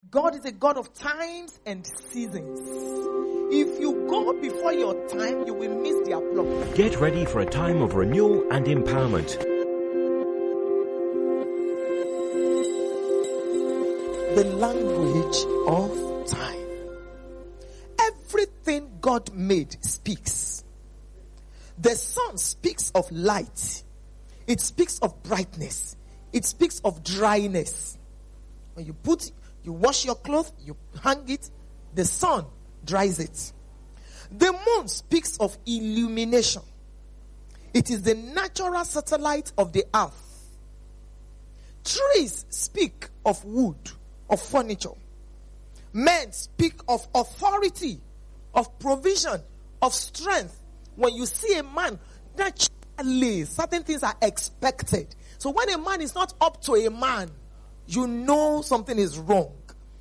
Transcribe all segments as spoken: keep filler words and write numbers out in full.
God is a God of times and seasons. If you go before your time, you will miss the applause. Get ready for a time of renewal and empowerment. The language of time. Everything God made speaks. The sun speaks of light. It speaks of brightness. It speaks of dryness. When you put, you wash your clothes, you hang it, the sun dries it. The moon speaks of illumination. It is the natural satellite of the earth. Trees speak of wood, of furniture. Men speak of authority, of provision, of strength. When you see a man, naturally, certain things are expected. So when a man is not up to a man, you know something is wrong.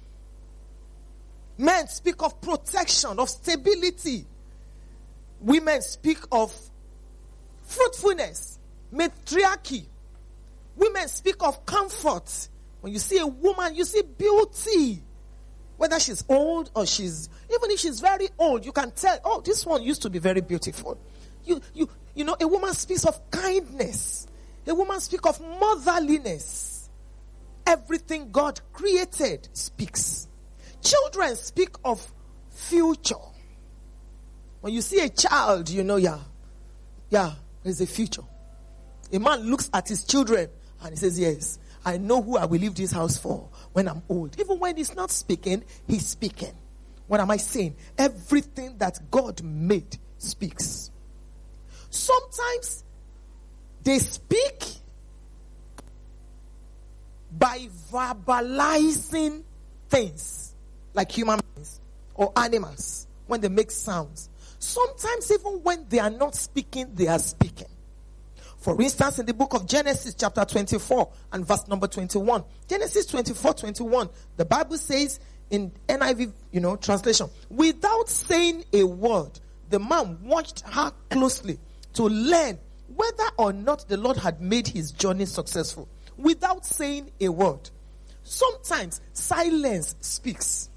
Men speak of protection, of stability. Women speak of fruitfulness, matriarchy. Women speak of comfort. When you see a woman, you see beauty. Whether she's old or she's, even if she's very old, you can tell, oh, this one used to be very beautiful. You, you, you know, a woman speaks of kindness. A woman speaks of motherliness. Everything God created speaks. Children speak of future. When you see a child, you know, yeah, yeah, there's a future. A man looks at his children and he says, yes, I know who I will leave this house for when I'm old. Even when he's not speaking, he's speaking. What am I saying? Everything that God made speaks. Sometimes they speak by verbalizing things like human beings or animals when they make sounds. Sometimes even when they are not speaking, they are speaking. For instance, in the book of Genesis chapter twenty-four and verse number twenty-one. Genesis twenty-four, twenty-one. The Bible says in N I V, you know, translation, without saying a word, the man watched her closely to learn whether or not the Lord had made his journey successful. Without saying a word. Sometimes silence speaks.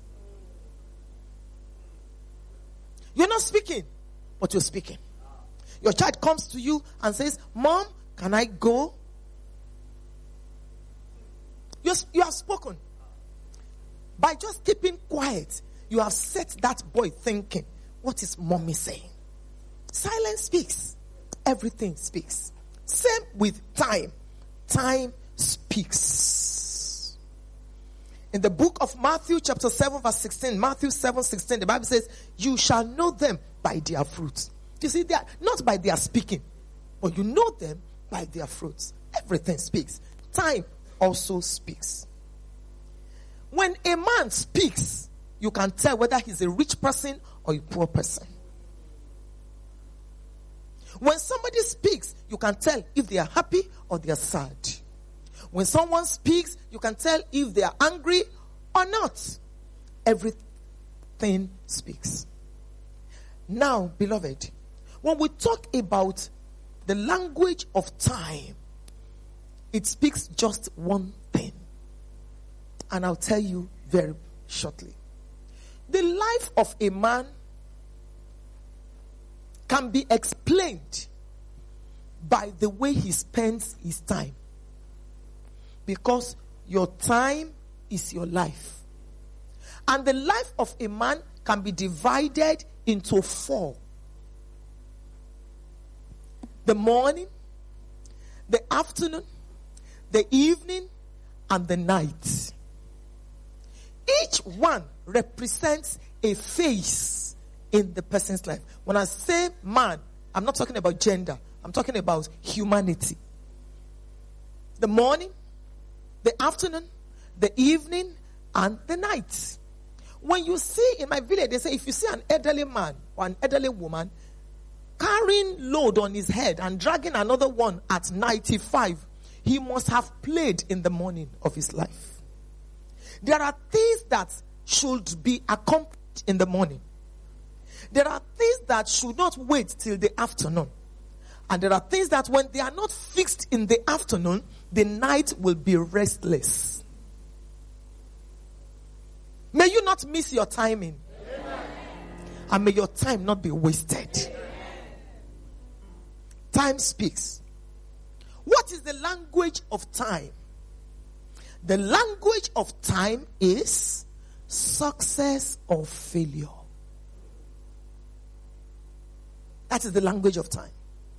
You're not speaking, but you're speaking. Your child comes to you and says, Mom, can I go? You you have spoken. By just keeping quiet, you have set that boy thinking, what is mommy saying? Silence speaks. Everything speaks. Same with time. Time speaks. In the book of Matthew chapter seven verse sixteen, Matthew seven sixteen, the Bible says, you shall know them by their fruits. You see, they are not by their speaking, but you know them by their fruits. Everything speaks. Time also speaks. When a man speaks, you can tell whether he's a rich person or a poor person. When somebody speaks, you can tell if they are happy or they are sad. When someone speaks, you can tell if they are angry or not. Everything speaks. Now, beloved, when we talk about the language of time, it speaks just one thing. And I'll tell you very shortly. The life of a man can be explained by the way he spends his time. Because your time is your life. And the life of a man can be divided into four. The morning, the afternoon, the evening, and the night. Each one represents a phase in the person's life. When I say man, I'm not talking about gender. I'm talking about humanity. The morning, the afternoon, the evening, and the night. When you see in my village, they say if you see an elderly man or an elderly woman carrying load on his head and dragging another one at ninety-five, he must have played in the morning of his life. There are things that should be accomplished in the morning. There are things that should not wait till the afternoon. And there are things that when they are not fixed in the afternoon, the night will be restless. you not miss your timing. Amen. And may your time not be wasted. Amen. Time speaks. What is the language of time? The language of time is success or failure. That is the language of time.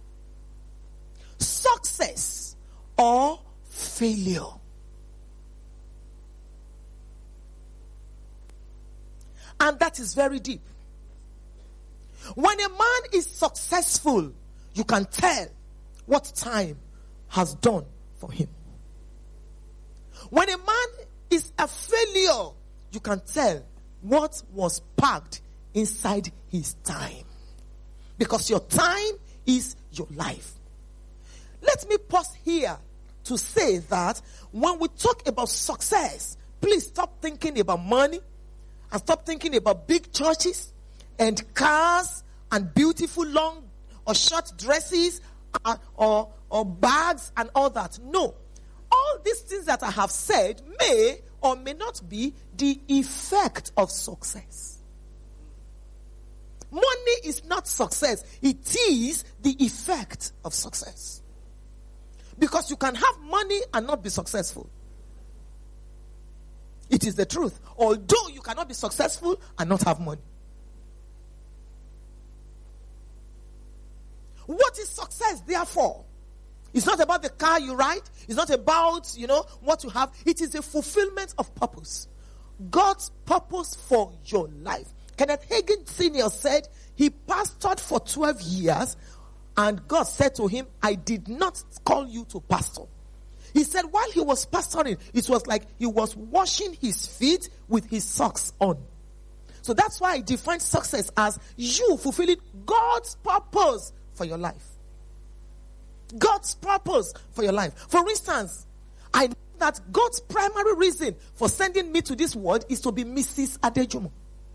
Success or failure. And that is very deep. When a man is successful, you can tell what time has done for him. When a man is a failure, you can tell what was packed inside his time. Because your time is your life. Let me pause here to say that when we talk about success, please stop thinking about money and stop thinking about big churches and cars and beautiful long or short dresses or, or, or bags and all that. No. All these things that I have said may or may not be the effect of success. Money is not success. It is the effect of success. Because you can have money and not be successful. It is the truth. Although you cannot be successful and not have money. What is success, therefore? It's not about the car you ride. It's not about, you know, what you have. It is the fulfillment of purpose. God's purpose for your life. Kenneth Hagin Senior said he pastored for twelve years and God said to him, I did not call you to pastor. He said while he was pastoring, it was like he was washing his feet with his socks on. So that's why I define success as you fulfilling God's purpose for your life. God's purpose for your life. For instance, I know that God's primary reason for sending me to this world is to be Missus Adejumo.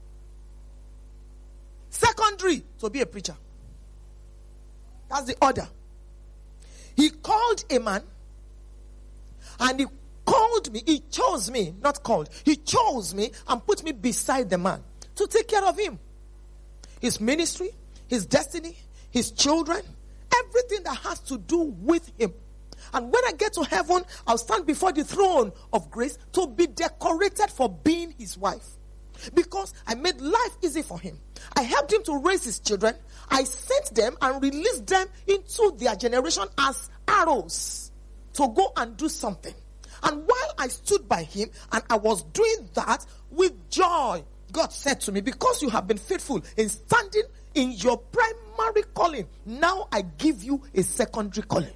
Secondary, to be a preacher. That's the order. He called a man and he called me, he chose me, not called. He chose me and put me beside the man to take care of him. His ministry, his destiny, his children, everything that has to do with him. And when I get to heaven, I'll stand before the throne of grace to be decorated for being his wife. Because I made life easy for him. I helped him to raise his children. I sent them and released them into their generation as arrows to go and do something. And while I stood by him and I was doing that with joy, God said to me, because you have been faithful in standing in your primary calling, now I give you a secondary calling.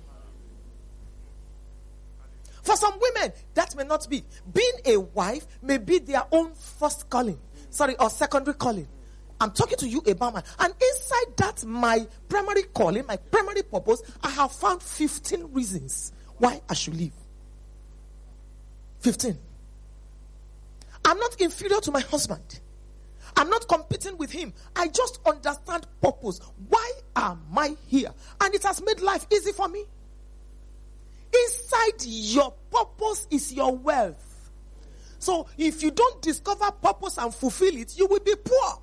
For some women, that may not be. Being a wife may be their own first calling. Sorry, or secondary calling. I'm talking to you about my, and inside that my primary calling, my primary purpose, I have found fifteen reasons why I should live. fifteen. I'm not inferior to my husband. I'm not competing with him. I just understand purpose. Why am I here? And it has made life easy for me. Inside your purpose is your wealth. So if you don't discover purpose and fulfill it, you will be poor.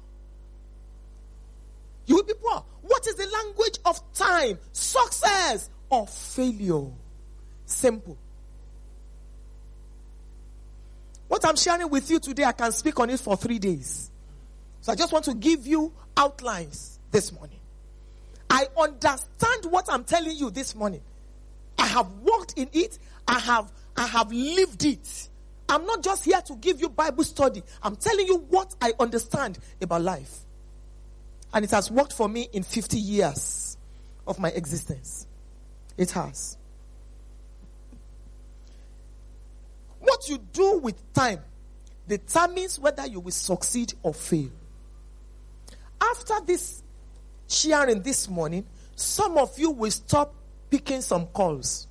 You will be poor. What is the language of time? Success or failure? Simple. What I'm sharing with you today, I can speak on it for three days. So I just want to give you outlines this morning. I understand what I'm telling you this morning. I have walked in it. I have, I have lived it. I'm not just here to give you Bible study. I'm telling you what I understand about life. And it has worked for me in fifty years of my existence. It has. What you do with time determines whether you will succeed or fail. After this sharing this morning, some of you will stop picking some calls.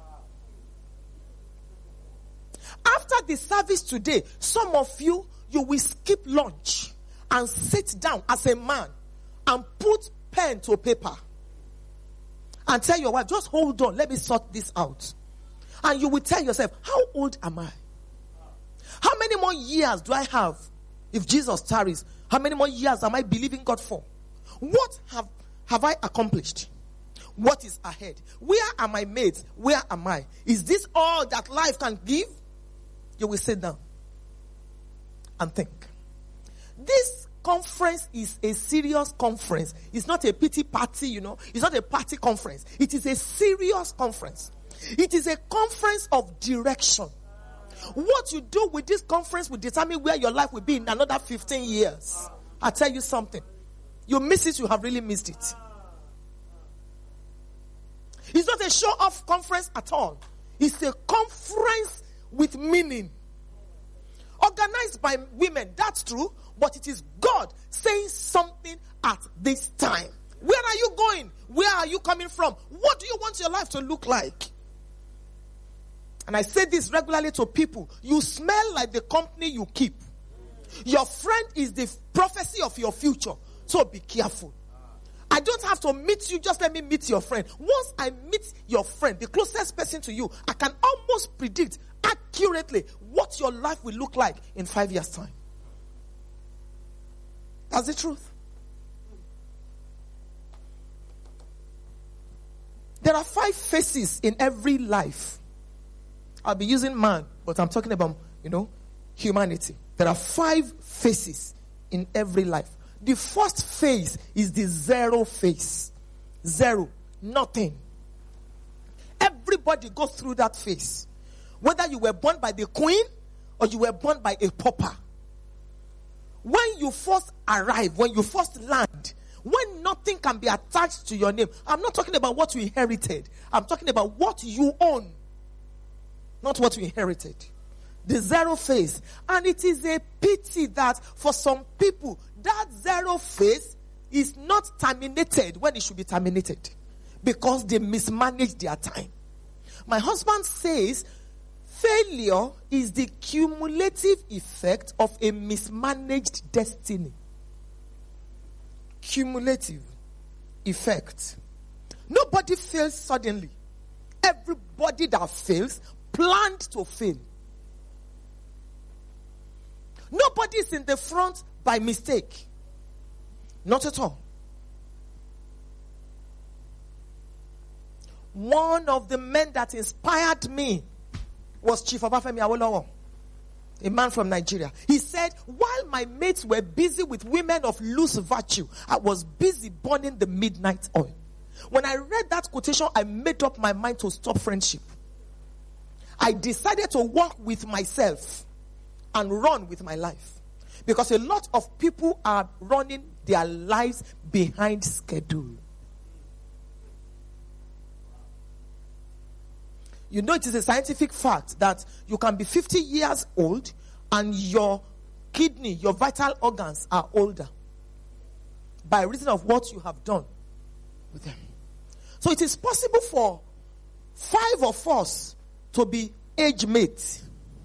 After the service today, some of you, you will skip lunch and sit down as a man and put pen to paper and tell your wife, just hold on, let me sort this out. And you will tell yourself, how old am I? How many more years do I have If Jesus tarries, how many more years am I believing God for? What have, have I accomplished? What is ahead? Where are my mates? Where am I? Is this all that life can give? You will sit down and think. This conference is a serious conference. It's not a pity party, you know. It's not a party conference. It is a serious conference. It is a conference of direction. What you do with this conference will determine where your life will be in another fifteen years. I tell you something. You miss it, you have really missed it. It's not a show-off conference at all. It's a conference with meaning. Organized by women, that's true. But it is God saying something at this time. Where are you going? Where are you coming from? What do you want your life to look like? And I say this regularly to people. You smell like the company you keep. Your friend is the prophecy of your future. So be careful. I don't have to meet you. Just let me meet your friend. Once I meet your friend, the closest person to you, I can almost predict accurately what your life will look like in five years' time. That's the truth. There are five faces in every life. I'll be using man, but I'm talking about, you know, humanity. There are five faces in every life. The first phase is the zero phase. Zero. Nothing. Everybody goes through that phase. Whether you were born by the queen or you were born by a pauper. When you first arrive, when you first land, when nothing can be attached to your name. I'm not talking about what you inherited. I'm talking about what you own. Not what you inherited. The zero phase. And it is a pity that for some people, that zero phase is not terminated when it should be terminated. Because they mismanage their time. My husband says, failure is the cumulative effect of a mismanaged destiny. Cumulative effect. Nobody fails suddenly. Everybody that fails planned to fail. Nobody is in the front by mistake. Not at all. One of the men that inspired me was Chief Obafemi Awolowo, a man from Nigeria. He said, while my mates were busy with women of loose virtue, I was busy burning the midnight oil. When I read that quotation, I made up my mind to stop friendship. I decided to walk with myself and run with my life. Because a lot of people are running their lives behind schedule. You know, it is a scientific fact that you can be fifty years old and your kidney, your vital organs are older by reason of what you have done with them. So it is possible for five of us to be age mates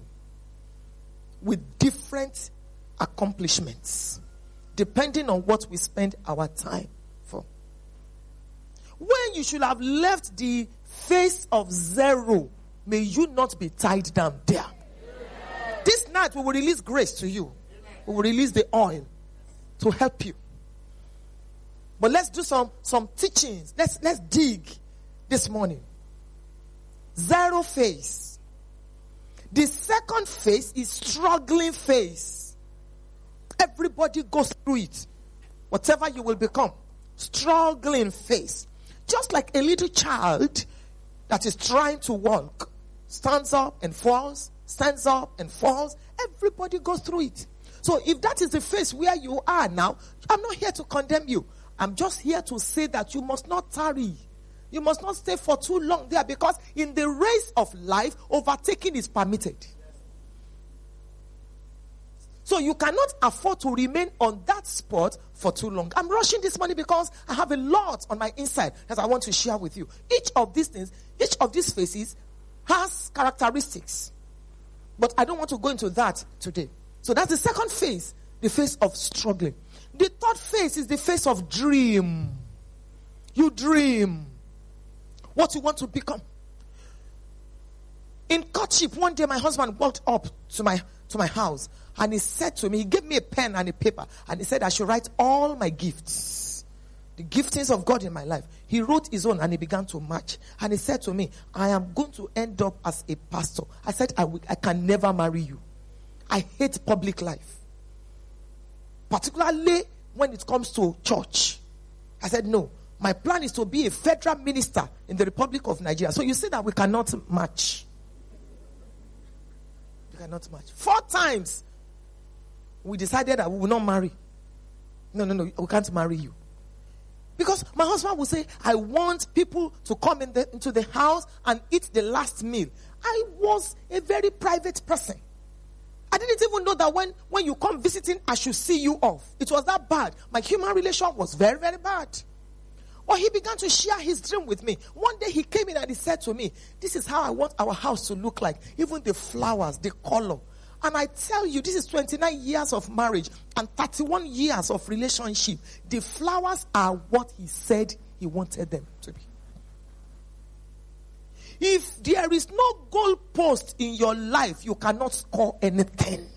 with different accomplishments depending on what we spend our time for. When you should have left the phase of zero, may you not be tied down there. Amen. This night we will release grace to you. Amen. We will release the oil to help you. But let's do some, some teachings. Let's, let's dig this morning. Zero phase. The second phase is struggling phase. Everybody goes through it. Whatever you will become. Struggling phase. Just like a little child that is trying to walk. Stands up and falls. Stands up and falls. Everybody goes through it. So if that is the phase where you are now, I'm not here to condemn you. I'm just here to say that you must not tarry. You must not stay for too long there, because in the race of life, overtaking is permitted. So you cannot afford to remain on that spot for too long. I'm rushing this morning because I have a lot on my inside that I want to share with you. Each of these things, each of these phases has characteristics. But I don't want to go into that today. So that's the second phase, the phase of struggling. The third phase is the phase of dream. You dream what you want to become. In courtship, one day my husband walked up to my to my house and he said to me, he gave me a pen and a paper and he said I should write all my gifts, the giftings of God in my life. He wrote his own and he began to match. And he said to me, I am going to end up as a pastor. I said, I, will, I can never marry you. I hate public life. Particularly when it comes to church. I said, no. My plan is to be a federal minister in the Republic of Nigeria. So you see that we cannot match. We cannot match. Four times we decided that we will not marry. No, no, no, we can't marry you. Because my husband will say, I want people to come in the, into the house and eat the last meal. I was a very private person. I didn't even know that when, when you come visiting, I should see you off. It was that bad. My human relation was very, very bad. Well, he began to share his dream with me. One day he came in and he said to me, this is how I want our house to look like. Even the flowers, the color. And I tell you, this is twenty-nine years of marriage and thirty-one years of relationship. The flowers are what he said he wanted them to be. If there is no goal post in your life, you cannot score anything.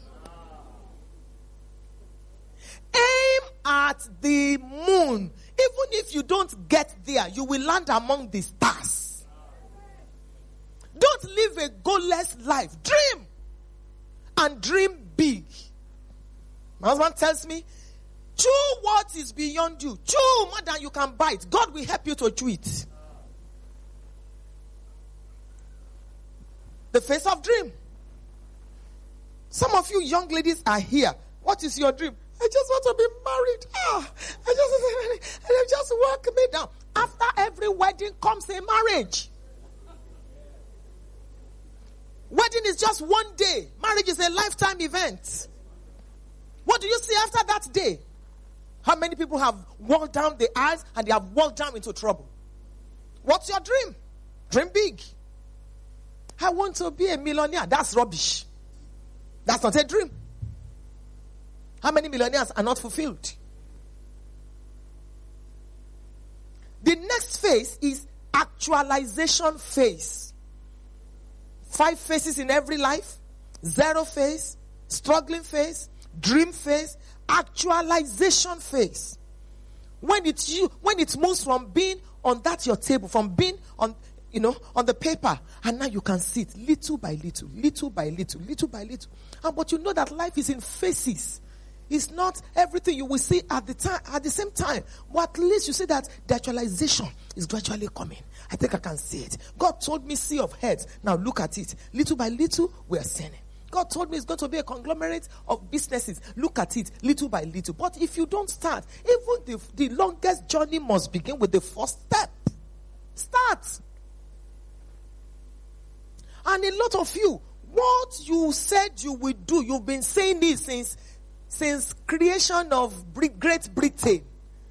Aim at the moon. Even if you don't get there, you will land among the stars. Don't live a goalless life. Dream. And dream big. My husband tells me, chew what is beyond you. Chew more than you can bite. God will help you to chew it. The face of dream. Some of you young ladies are here. What is your dream? I just want to be married. Ah, I just, I just walk me down. After every wedding comes a marriage. Wedding is just one day. Marriage is a lifetime event. What do you see after that day? How many people have walked down the aisles and they have walked down into trouble? What's your dream? Dream big. I want to be a millionaire. That's rubbish. That's not a dream. How many millionaires are not fulfilled? The next phase is actualization phase. Five phases in every life. Zero phase, struggling phase, dream phase, actualization phase. When it's you, when it moves from being on that your table, from being on, you know, on the paper, and now you can see it little by little, little by little, little by little. And but you know that life is in phases. It's not everything you will see at the time, at the same time. But at least you see that the actualization is gradually coming. I think I can see it. God told me sea of heads. Now look at it. Little by little, we are seeing it. God told me it's going to be a conglomerate of businesses. Look at it, little by little. But if you don't start, even the, the longest journey must begin with the first step. Start. And a lot of you, what you said you will do, you've been saying this since Since creation of Great Britain.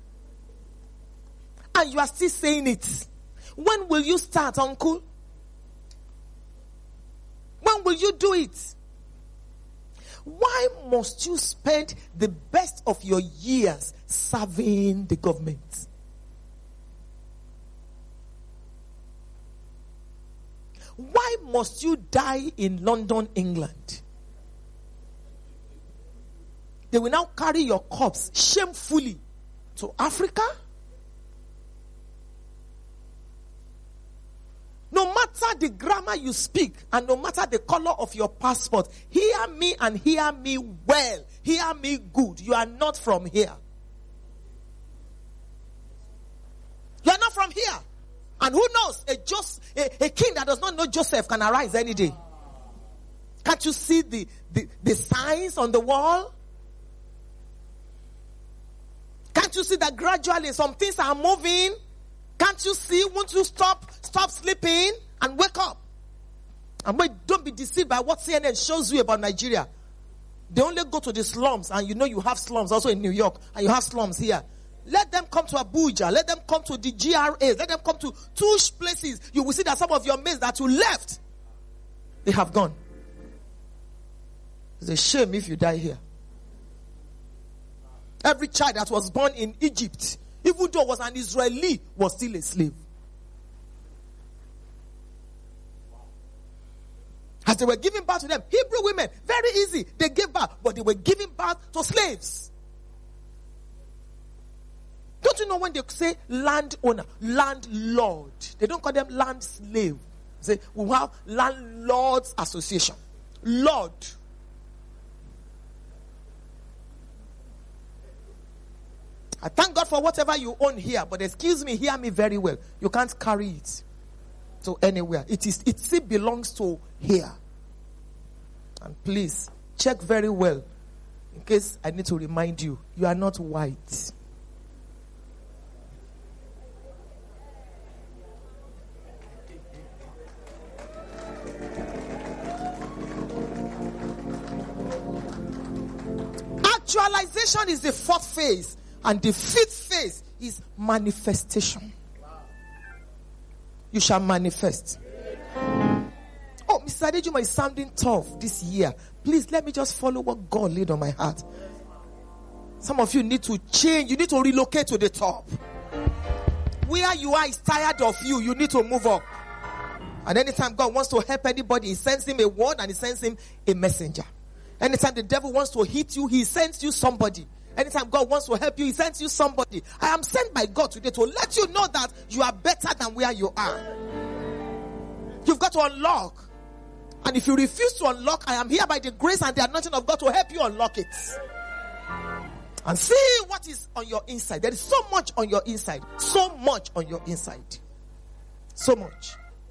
And you are still saying it. When will you start, uncle? When will you do it? Why must you spend the best of your years serving the government? Why must you die in London, England? They will now carry your corpse shamefully to Africa. No matter the grammar you speak and no matter the color of your passport, hear me and hear me well. Hear me good. You are not from here. You are not from here. And who knows, a, Jos- a, a king that does not know Joseph can arise any day. Can't you see the, the, the signs on the wall? Can't you see that gradually some things are moving? Can't you see? Won't you stop, stop sleeping and wake up? And wait, don't be deceived by what C N N shows you about Nigeria. They only go to the slums, and you know you have slums also in New York, and you have slums here. Let them come to Abuja. Let them come to the G R As. Let them come to two places. You will see that some of your mates that you left, they have gone. It's a shame if you die here. Every child that was born in Egypt, even though was an Israeli, was still a slave. As they were giving birth to them, Hebrew women, very easy. They gave birth, but they were giving birth to slaves. Don't you know when they say landowner, landlord, they don't call them land slave. They say, we have landlords association. Lord. I thank God for whatever you own here, but excuse me, hear me very well. You can't carry it to anywhere. It is, it still belongs to here. And please, check very well, in case I need to remind you, you are not white. Actualization is the fourth phase, and the fifth phase is manifestation. You shall manifest. Oh, Mister Adejuma is sounding tough this year. Please let me just follow what God laid on my heart. Some of you need to change. You need to relocate to the top. Where you are is tired of you. You need to move up. And anytime God wants to help anybody, He sends him a word and He sends him a messenger. Anytime the devil wants to hit you, he sends you somebody. Anytime God wants to help you, He sends you somebody. I am sent by God today to let you know that you are better than where you are. You've got to unlock. And if you refuse to unlock, I am here by the grace and the anointing of God to help you unlock it. And see what is on your inside. There is so much on your inside. So much on your inside. So much.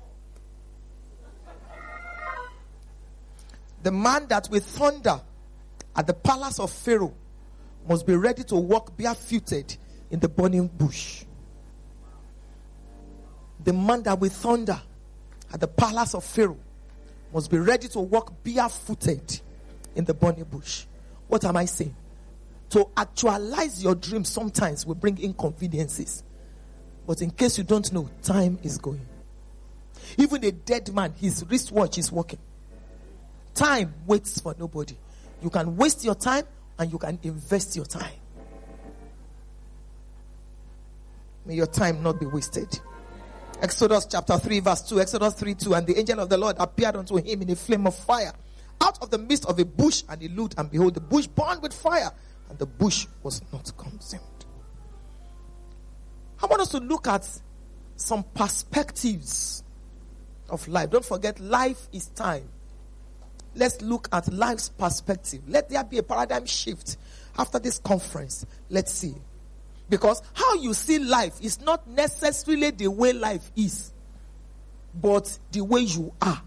The man that with thunder at the palace of Pharaoh must be ready to walk barefooted in the burning bush. The man that with thunder at the palace of Pharaoh must be ready to walk barefooted in the burning bush. What am I saying? To actualize your dreams sometimes will bring inconveniences. But in case you don't know, time is going. Even a dead man, his wristwatch is working. Time waits for nobody. You can waste your time and you can invest your time. May your time not be wasted. Exodus chapter three verse two. Exodus three two. And the angel of the Lord appeared unto him in a flame of fire out of the midst of a bush, and he looked, and behold, the bush burned with fire, and the bush was not consumed. I want us to look at some perspectives of life. Don't forget, life is time. Let's look at life's perspective. Let there be a paradigm shift after this conference. Let's see. Because how you see life is not necessarily the way life is, but the way you are.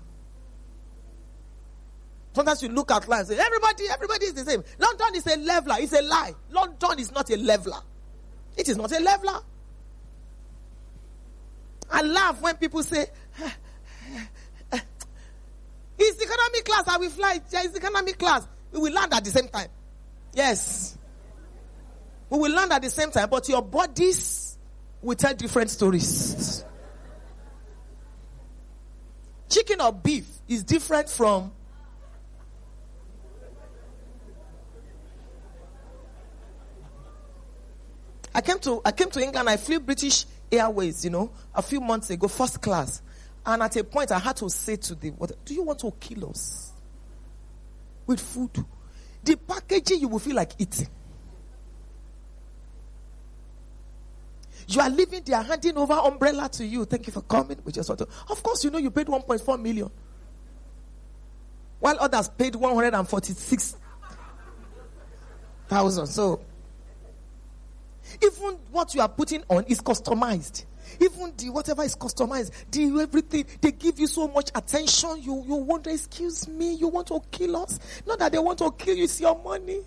Sometimes you look at life and say, everybody, everybody is the same. London is a leveler. It's a lie. London is not a leveler. It is not a leveler. I laugh when people say, it's economic class, I will fly. Yeah, it's economic class. We will land at the same time. Yes. We will land at the same time, but your bodies will tell different stories. Chicken or beef is different from I came to I came to England. I flew British Airways, you know, a few months ago, first class. And at a point, I had to say to them, do you want to kill us with food? The packaging, you will feel like eating. You are living there, handing over umbrella to you. Thank you for coming. We just want to. Of course, you know you paid one point four million. While others paid one hundred forty-six thousand. So, even what you are putting on is customized. Even the whatever is customized, the everything, they give you so much attention. You, you wonder, excuse me, you want to kill us? Not that they want to kill you, it's your money.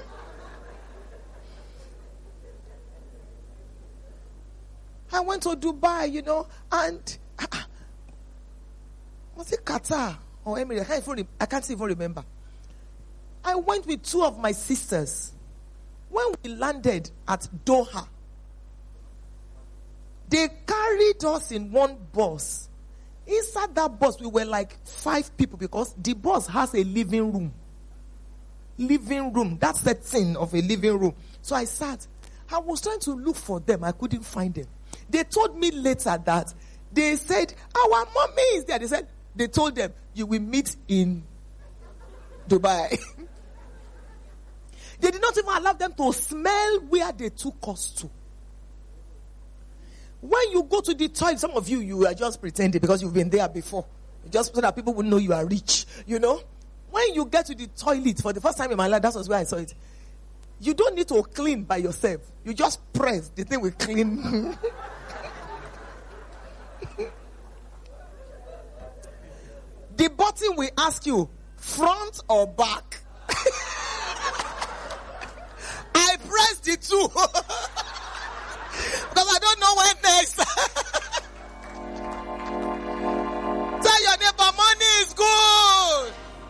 I went to Dubai, you know, and uh, was it Qatar or Emirates? I can't, even, I can't even remember. I went with two of my sisters. When we landed at Doha, they carried us in one bus. Inside that bus, we were like five people because the bus has a living room. Living room. That's the thing of a living room. So I sat. I was trying to look for them. I couldn't find them. They told me later that they said, our mommy is there. They said, they told them, you will meet in Dubai. They did not even allow them to smell where they took us to. When you go to the toilet, some of you, you are just pretending because you've been there before. Just so that people will know you are rich, you know. When you get to the toilet for the first time in my life, that was where I saw it. You don't need to clean by yourself. You just press, the thing will clean. The button will ask you, front or back? I press the two. Because I don't know when next. Tell your neighbor, money is good.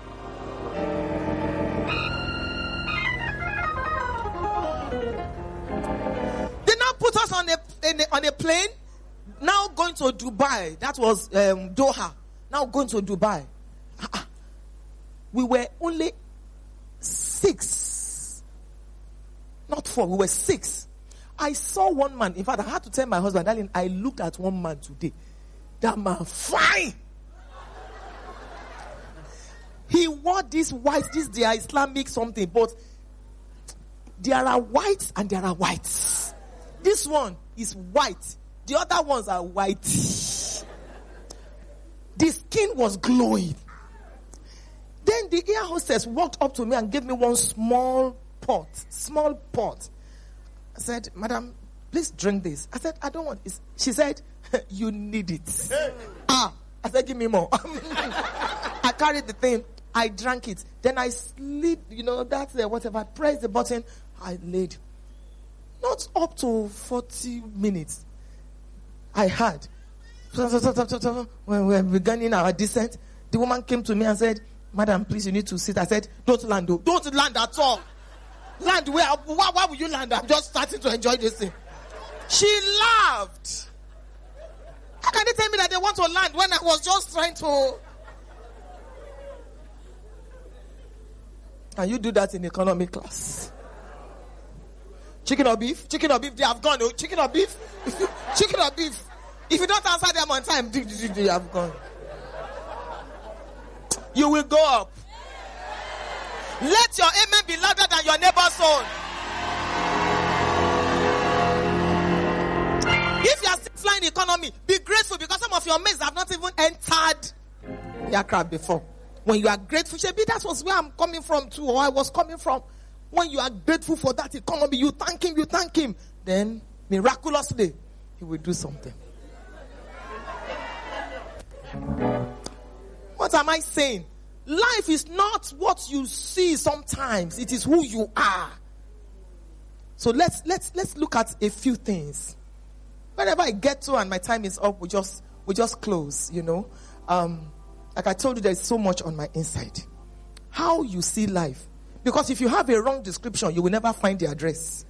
They now put us on a, in a on a plane. Now going to Dubai. That was um, Doha. Now going to Dubai. We were only six. Not four. We were six. I saw one man. In fact, I had to tell my husband, darling, I looked at one man today. That man, fine. He wore this white, this their Islamic something, but there are whites and there are whites. This one is white. The other ones are white. The skin was glowing. Then the air hostess walked up to me and gave me one small pot. Small pot. I said, madam, please drink this. I said, I don't want it. She said, you need it. Ah, I said, give me more. I carried the thing. I drank it. Then I slid, you know, that's uh, whatever. I pressed the button. I laid. Not up to forty minutes. I had. When we were beginning our descent, the woman came to me and said, madam, please, you need to sit. I said, don't land. Don't, don't land at all. Land where? Why, why would you land? I'm just starting to enjoy this thing. She laughed. How can they tell me that they want to land when I was just trying to... Can you do that in economy class? Chicken or beef? Chicken or beef? They have gone. Oh, chicken or beef? Chicken or beef? If you don't answer them on time, they have gone. You will go up. Let your amen be louder than your neighbor's own. If you are still flying economy, be grateful because some of your mates have not even entered the aircraft before. When you are grateful, Shebi, that was where I'm coming from too, or I was coming from. When you are grateful for that economy, you thank him, you thank him. Then, miraculously, he will do something. What am I saying? Life is not what you see sometimes. It is who you are. So let's let's let's look at a few things. Whenever I get to and my time is up, we just we just close, you know. Um, like I told you, there's so much on my inside. How you see life. Because if you have a wrong description, you will never find the address.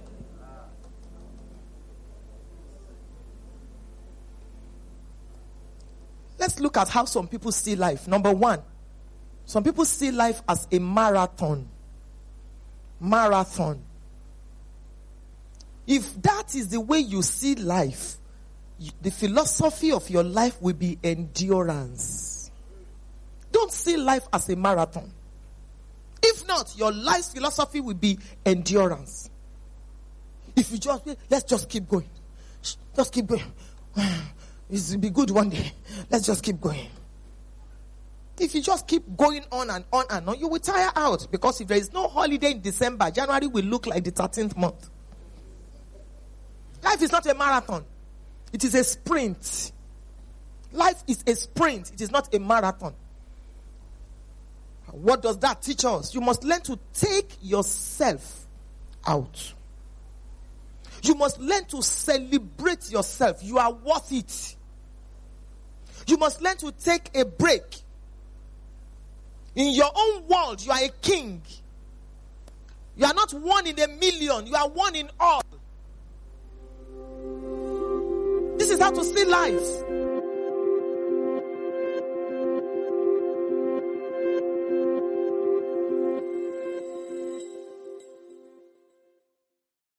Let's look at how some people see life. Number one, some people see life as a marathon. Marathon. If that is the way you see life, the philosophy of your life will be endurance. Don't see life as a marathon. If not, your life's philosophy will be endurance. If you just, let's just keep going. Just keep going. It will be good one day. Let's just keep going. If you just keep going on and on and on, you will tire out. Because if there is no holiday in December, January will look like the thirteenth month. Life is not a marathon. It is a sprint. Life is a sprint. It is not a marathon. What does that teach us? You must learn to take yourself out. You must learn to celebrate yourself. You are worth it. You must learn to take a break. In your own world, you are a king. You are not one in a million. You are one in all. This is how to see life.